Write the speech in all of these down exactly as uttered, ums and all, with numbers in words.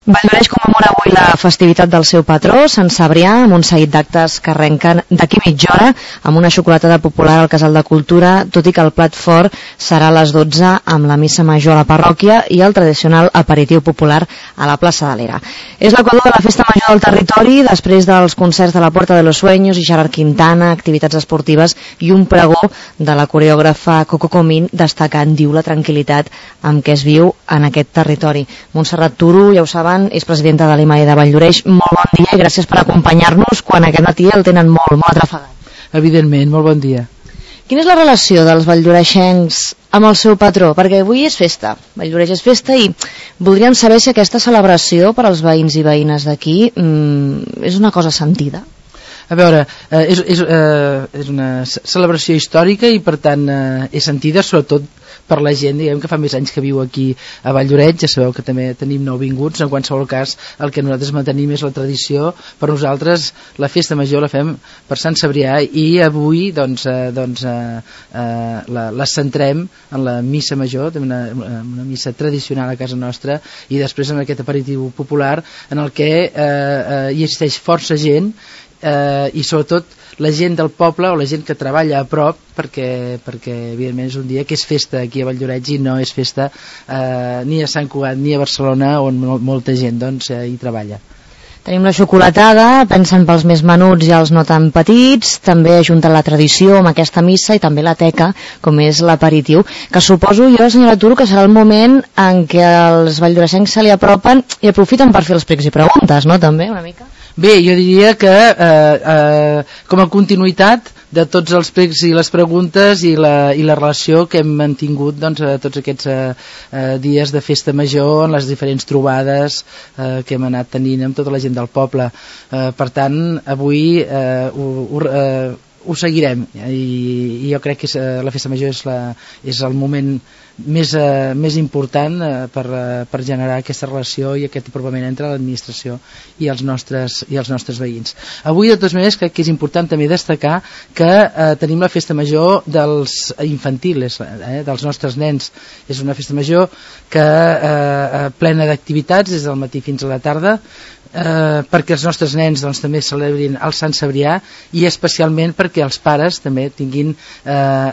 Valldoreix commemora avui la festivitat del seu patró, Sant Cebrià, amb un seguit d'actes que arrenquen d'aquí mitja hora, amb una xocolatada popular al Casal de Cultura, tot i que el plat fort serà a les dotze amb la missa major a la parròquia i el tradicional aperitiu popular a la plaça de l'Era. És l'equador de la festa major del territori, després dels concerts de la Puerta de los Sueños i Gerard Quintana, activitats esportives i un pregó de la coreògrafa Coco Comín, destacant, diu, la tranquil·litat amb què es viu en aquest territori. Montserrat Turo, ja ho saben, és presidenta de l'I M A E de Valldoreix. Molt bon dia i gràcies per acompanyar-nos quan aquest matí el tenen molt, molt atrafegat. Evidentment, molt bon dia. Quina és la relació dels valldoreixencs amb el seu patró? Perquè avui és festa, Valldoreix és festa, i voldríem saber si aquesta celebració per als veïns i veïnes d'aquí mmm, és una cosa sentida. A veure, eh, és, és, eh, és una celebració històrica i per tant eh, és sentida sobretot per la gent, diguem, que fa més anys que viu aquí a Valldoreix. Ja sabeu que també tenim nouvinguts. En qualsevol cas, el que nosaltres mantenim és la tradició. Per nosaltres la festa major la fem per Sant Cebrià i avui doncs, eh, doncs, eh, eh, la, la centrem en la missa major, una, una missa tradicional a casa nostra, i després en aquest aperitiu popular en el que eh, eh, hi existeix força gent, eh, i sobretot la gent del poble o la gent que treballa a prop, perquè, perquè evidentment és un dia que és festa aquí a Valldoreix i no és festa eh, ni a Sant Cugat ni a Barcelona, on molta gent doncs, eh, hi treballa. Tenim la xocolatada, pensen pels més menuts i els no tan petits, també ajunten la tradició amb aquesta missa i també la teca, com és l'aperitiu, que suposo jo, senyora Turo, que serà el moment en què els valldoreixencs se li apropen i aprofiten per fer els pregs i preguntes, no?, també, una mica? Bé, jo diria que eh, eh, com a continuïtat de tots els pregs i les preguntes i la, i la relació que hem mantingut doncs, a tots aquests eh, eh, dies de festa major, en les diferents trobades eh, que hem anat tenint amb tota la gent del poble. Eh, per tant, avui eh, ho, ho, eh, ho seguirem i, i jo crec que és, eh, la festa major és, la, és el moment més, eh, més important eh, per, eh, per generar aquesta relació i aquest apropament entre l'administració i els nostres, i els nostres veïns. Avui, de totes maneres, crec que és important també destacar que eh, tenim la festa major dels infantils, eh, dels nostres nens. És una festa major que eh, plena d'activitats des del matí fins a la tarda, Eh, perquè els nostres nens doncs, també celebrin el Sant Cebrià i especialment perquè els pares també tinguin eh,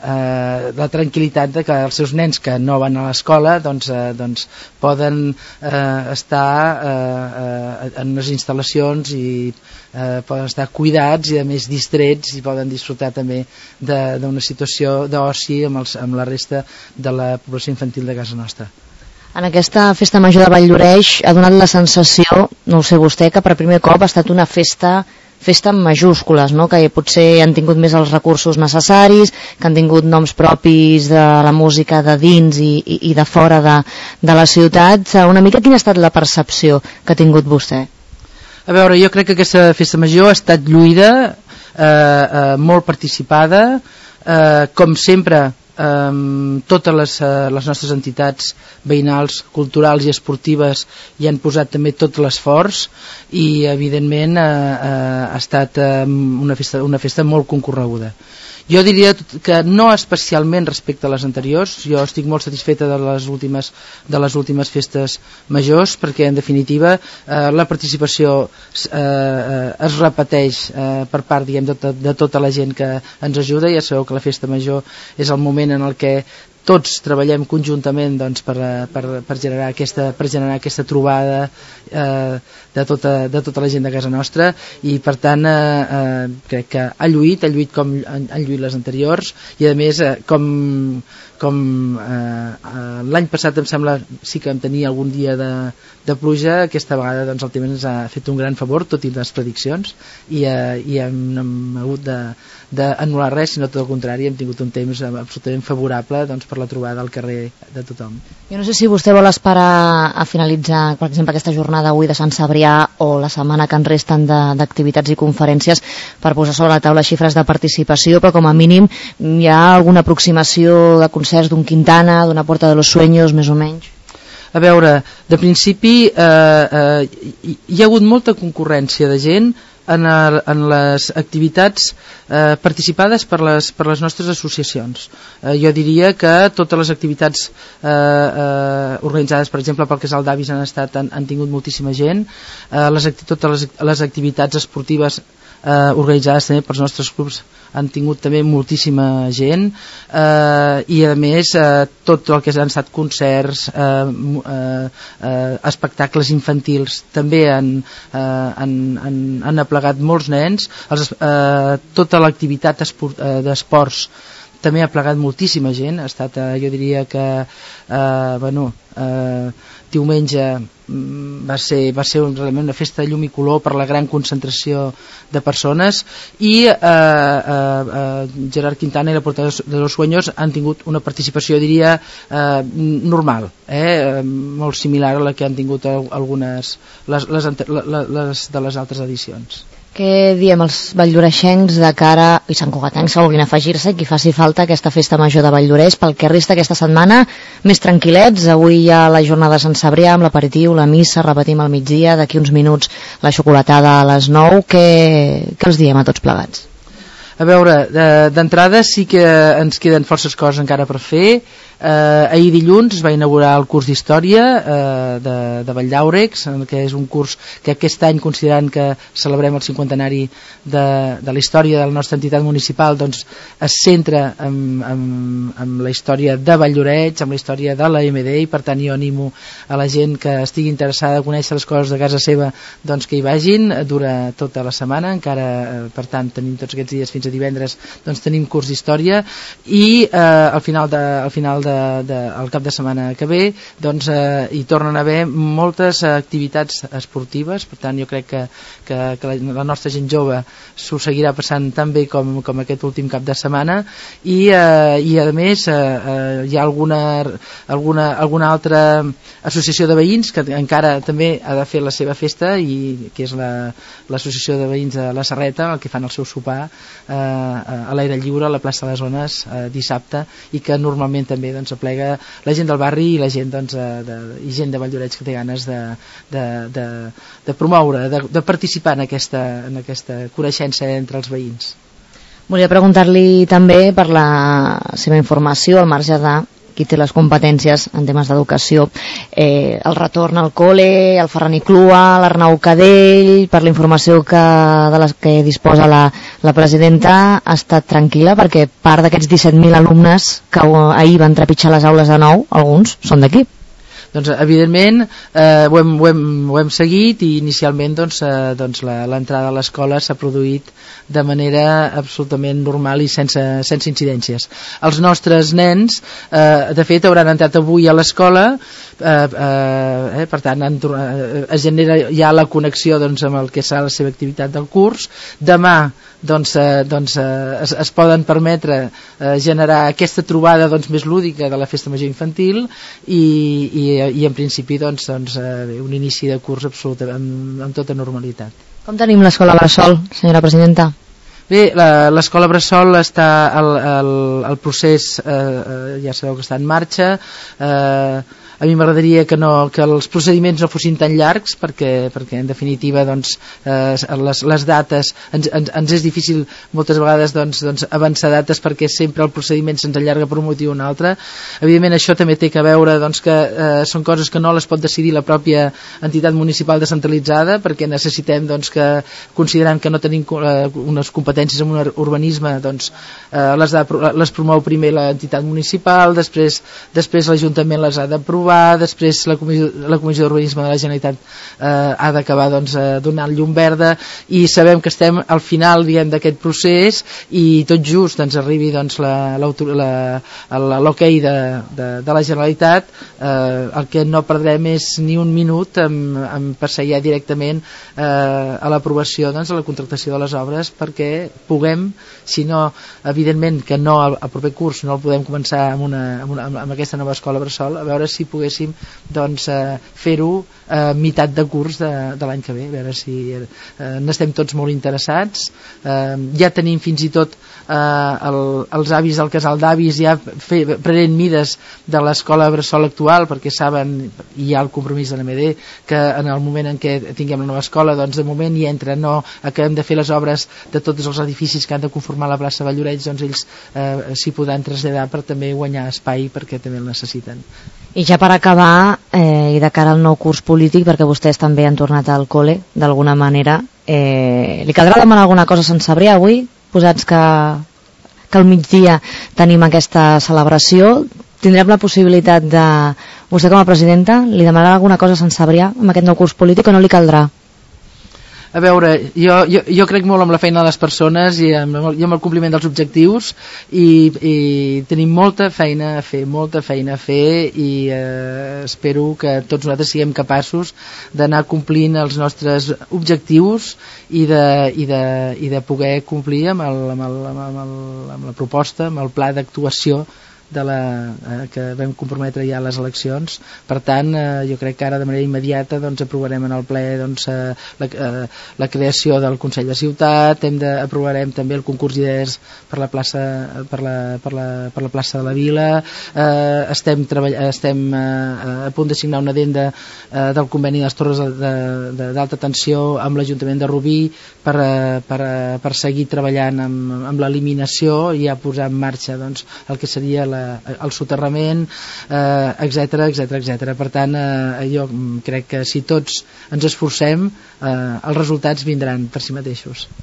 eh, la tranquil·litat de que els seus nens que no van a l'escola doncs, eh, doncs poden eh, estar eh, eh, en unes instal·lacions i eh, poden estar cuidats i a més distrets i poden disfrutar també d'una situació d'oci amb, els, amb la resta de la població infantil de casa nostra. En aquesta festa major de Valldoreix ha donat la sensació, no ho sé vostè, que per primer cop ha estat una festa festa en majúscules, no? Que potser han tingut més els recursos necessaris, que han tingut noms propis de la música de dins i, i, i de fora de, de la ciutat. Una mica quina ha estat la percepció que ha tingut vostè? A veure, jo crec que aquesta festa major ha estat lluïda, eh, eh, molt participada, eh, com sempre. Um, totes les, uh, les nostres entitats veïnals, culturals i esportives hi han posat també tot l'esforç i evidentment uh, uh, ha estat uh, una, festa, una festa molt concorreguda. Jo diria que no especialment respecte a les anteriors, jo estic molt satisfeta de les últimes, de les últimes festes majors, perquè en definitiva eh, la participació eh, es repeteix eh, per part, diguem, de, de tota la gent que ens ajuda. Ja sabeu que la festa major és el moment en el que tots treballem conjuntament doncs, per, per, per, generar aquesta, per generar aquesta trobada eh, de, tota, de tota la gent de casa nostra i per tant eh, eh, crec que ha lluït, ha lluït com han, han lluït les anteriors i a més eh, com, com eh, eh, l'any passat em sembla sí que em tenia algun dia de, de pluja, aquesta vegada doncs, el tema ens ha fet un gran favor tot i les prediccions i, eh, i hem, hem hagut de d'anul·lar res, sinó tot el contrari, hem tingut un temps absolutament favorable doncs, per la trobada al carrer de tothom. Jo no sé si vostè vol esperar a finalitzar, per exemple, aquesta jornada avui de Sant Cebrià o la setmana que en resten d'activitats i conferències per posar sobre la taula xifres de participació, però com a mínim hi ha alguna aproximació de concerts d'un Quintana, d'una Puerta de los Sueños, més o menys? A veure, de principi eh, eh, hi ha hagut molta concurrència de gent en, el, en les activitats eh, participades per les, per les nostres associacions. Eh, jo diria que totes les activitats eh, eh, organitzades, per exemple, pel Casal d'Avis han, estat, han, han tingut moltíssima gent, eh, les, totes les, les activitats esportives eh, organitzades també pels nostres clubs han tingut també moltíssima gent, eh, i a més eh, tot el que han estat concerts, eh, eh, eh, espectacles infantils també han, eh, han, han, han aplegat molts nens, els, eh, tota l'activitat esport, eh, d'esports també ha plegat moltíssima gent. Ha estat, eh, jo diria que eh, bueno, eh, diumenge va ser, va ser un, realment una festa de llum i color per la gran concentració de persones, i eh, eh, eh, Gerard Quintana i la Porta de los Sueños han tingut una participació, diria, eh, normal, eh, molt similar a la que han tingut algunes les, les, les de les altres edicions. Què diem els valldoreixencs de cara, i santcugatencs que vulguin afegir-se, qui faci falta aquesta festa major de Valldoreix, pel que resta aquesta setmana més tranquil·lets? Avui hi ha la jornada de Sant Cebrià amb l'aperitiu, la missa, repetim al migdia, d'aquí uns minuts la xocolatada a les nou. Què, què els diem a tots plegats? A veure, d'entrada sí que ens queden forces coses encara per fer. Eh, ahir dilluns es va inaugurar el curs d'Història eh, de, de Valldaurex, que és un curs que aquest any, considerant que celebrem el cinquantenari de, de la història de la nostra entitat municipal, doncs es centra en, en, en la història de Valldoreix, en la història de la M D, i per tant jo animo a la gent que estigui interessada a conèixer les coses de casa seva, doncs que hi vagin. Dura tota la setmana, encara, eh, per tant tenim tots aquests dies fins a divendres, doncs tenim curs d'Història, i eh, al final de, al final de De, de, el cap de setmana que ve doncs eh, hi tornen a haver moltes activitats esportives. Per tant jo crec que, que, que la, la nostra gent jove s'ho seguirà passant tan bé com, com aquest últim cap de setmana, i, eh, i a més eh, eh, hi ha alguna, alguna, alguna altra associació de veïns que encara també ha de fer la seva festa, i que és la, l'associació de veïns de la Serreta, el que fan el seu sopar eh, a l'aire lliure a la plaça de les Zones eh, dissabte, i que normalment també doncs aplega la gent del barri i la gent, doncs, de, i gent de Valldoreix que té ganes de, de, de, de promoure, de, de participar en aquesta, en aquesta coneixença entre els veïns. Volia preguntar-li també per la seva informació al marge de qui té les competències en temes d'educació, eh, el retorn al col·le, el Ferran i Clua, l'Arnau Cadell, per la informació que, de les que disposa la, la presidenta, ha estat tranquil·la, perquè part d'aquests disset mil alumnes que ahir van trepitjar les aules de nou, alguns són d'aquí. Doncs evidentment eh, ho, hem, ho, hem, ho hem seguit, i inicialment doncs, eh, doncs l'entrada a l'escola s'ha produït de manera absolutament normal i sense, sense incidències. Els nostres nens eh, de fet hauran entrat avui a l'escola, eh, eh, per tant han, eh, es genera ja la connexió, doncs, amb el que serà la seva activitat del curs. Demà doncs, eh, doncs eh, es, es poden permetre eh, generar aquesta trobada, doncs, més lúdica de la festa major infantil, i, i, i en principi doncs, doncs, eh, un inici de curs absolut, amb, amb tota normalitat. Com tenim l'escola Bressol, senyora presidenta? Bé, l'escola Bressol està el, el, el procés eh, ja sabeu que està en marxa. eh, a mi m'agradaria que, no, que els procediments no fossin tan llargs, perquè, perquè en definitiva doncs, eh, les, les dates ens, ens, ens és difícil moltes vegades doncs, doncs, avançar dates, perquè sempre el procediment se'ns allarga per un motiu o un altre. Evidentment això també té que veure doncs, que eh, són coses que no les pot decidir la pròpia entitat municipal descentralitzada, perquè necessitem doncs, que, considerant que no tenim eh, unes competències en un urbanisme, doncs, eh, les, de, les promou primer l'entitat municipal, després, després l'Ajuntament les ha d'aprovar, després la Comissió, la Comissió d'Urbanisme de la Generalitat eh, ha d'acabar doncs, eh, donant llum verda, i sabem que estem al final d'aquest procés, i tot just doncs, arribi doncs, l'ok de, de, de la Generalitat. Eh, el que no perdrem és ni un minut en, en passar ja directament eh, a l'aprovació doncs, a la contractació de les obres, perquè puguem, si no, evidentment que no al, al proper curs no el podem començar amb, una, amb, una, amb aquesta nova escola Bressol, a veure si puguem poguéssim doncs, eh, fer-ho a eh, meitat de curs de, de l'any que ve, a veure si eh, n'estem tots molt interessats. Eh, ja tenim fins i tot eh, el, els avis del casal d'avis ja fe, prenent mides de l'escola bressol actual, perquè saben, i hi ha el compromís de l'A M D, que en el moment en què tinguem la nova escola, doncs de moment hi entra, no acabem de fer les obres de tots els edificis que han de conformar la plaça Valloreig, doncs ells eh, s'hi podran traslladar per també guanyar espai, perquè també el necessiten. I ja per acabar, eh, i de cara al nou curs polític, perquè vostès també han tornat al col·le, d'alguna manera, eh, li caldrà demanar alguna cosa a Sant Cebrià avui, posats que, que al migdia tenim aquesta celebració? Tindrem la possibilitat de, vostè com a presidenta, li demanarà alguna cosa a Sant Cebrià amb aquest nou curs polític o no li caldrà? A veure, jo, jo, jo crec molt amb la feina de les persones i amb, i amb el compliment dels objectius i, i tenim molta feina a fer, molta feina a fer i eh, espero que tots nosaltres siguem capaços d'anar complint els nostres objectius i de, i de, i de poder complir amb, el, amb, el, amb, el, amb la proposta, amb el pla d'actuació de la, eh, que vam comprometre ja a les eleccions. Per tant, eh, jo crec que ara de manera immediata doncs, aprovarem en el ple doncs, eh, la, eh, la creació del Consell de Ciutat, hem de, aprovarem també el concurs d'idees per la plaça per la, per la, per la plaça de la Vila, eh, estem, estem eh, a punt de signar una addenda eh, del conveni de les torres d'alta tensió amb l'Ajuntament de Rubí per, eh, per, eh, per seguir treballant amb, amb l'eliminació i ja posar en marxa doncs, el que seria la el soterrament, eh, etcètera, etcètera, etcètera. Per tant, eh, jo crec que si tots ens esforcem, eh, els resultats vindran per si mateixos.